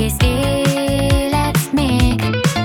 egész élet még.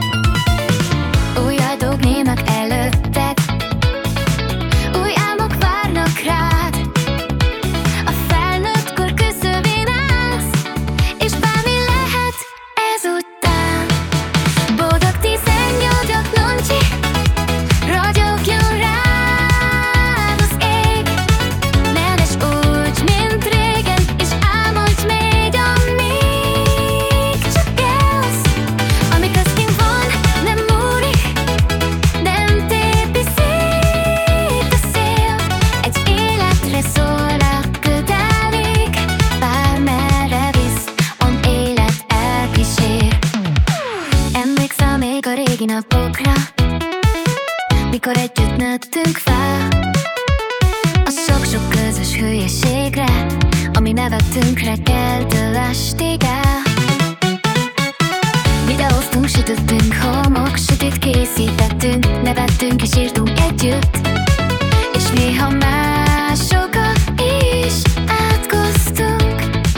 Új adók némak előtted, új álmok várnak rád. A felnőtt kor küszöbén állsz, és bármi lehet ezután. Boldog 18 noncsi, ragyogjon rád az ég. Ne lesz úgy, mint régen, és álmodj még, amíg csak élsz. Ami köztünk van, nem múlik, nem tépi szét a szél. Egy életre szól a kötelék, bármerre visz, on élet elkísér. Emlékszem még a régi napokra, mikor együtt nőttünk fel, a sok-sok közös hülyeségre, ami nevettünk reggeltől estig el. Videóztunk, sütöttünk, homok-sütit készítettünk, nevettünk és írtunk együtt, és néha másokat is átkoztunk.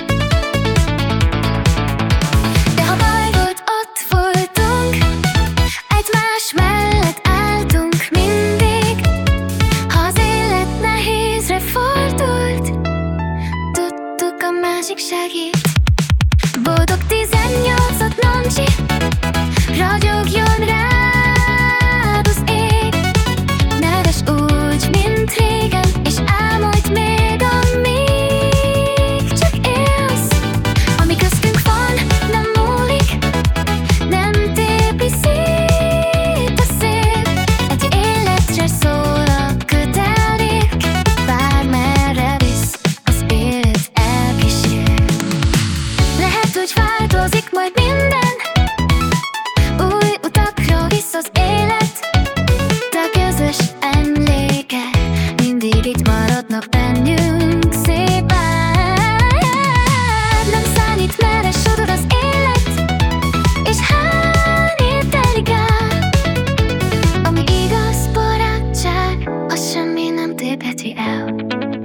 De ha baj volt, ott voltunk, egymás mellett álltunk mindig. Ha az élet nehézre fordult, tudtuk, a másik segít. Boldog 18 noncsi, ragyogjon rád az ég. Ne lesz úgy, mint régen, és álmodj még, amíg csak élsz. Ami köztünk van, nem múlik, nem tépi szét a szél. Egy életre szól a kötelék, bármerre visz, az élet elkísér. Lehet, hogy változik majd minden, új utakra visz az élet, de a közös emlékek mindig itt maradnak bennünk szépen. Nem számít, merre sodor az élet, és hány év telik el. Ami igaz barátság, az semmi nem tépheti el.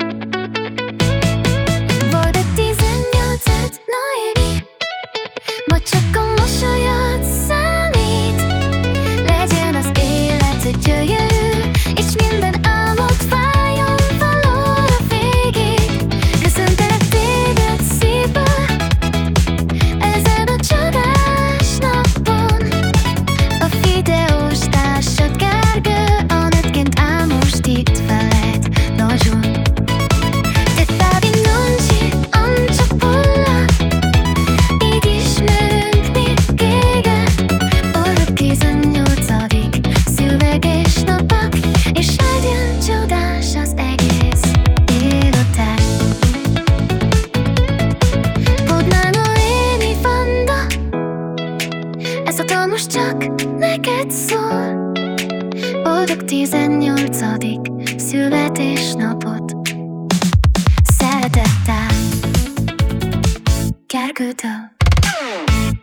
Boldog 18 Noémi, ma csak a mosolyod számít. Legyen az élet gyönyörű, és minden álmod váljon valóra végig. Köszöntelek téged szívből, ezen a csodás napon. A videós társad Gergő, a nőtként áll most itt veled nagyon. Te Dávid noncsi, Ancsa Polla, így ismerünk még régen. Boldog 18. születésnapok, és legyen csodás az egész életed. Bodnár Noémi Vanda, ez a dal most csak neked szól. Boldog 18. születésnapot, szeretettel Gergőtől.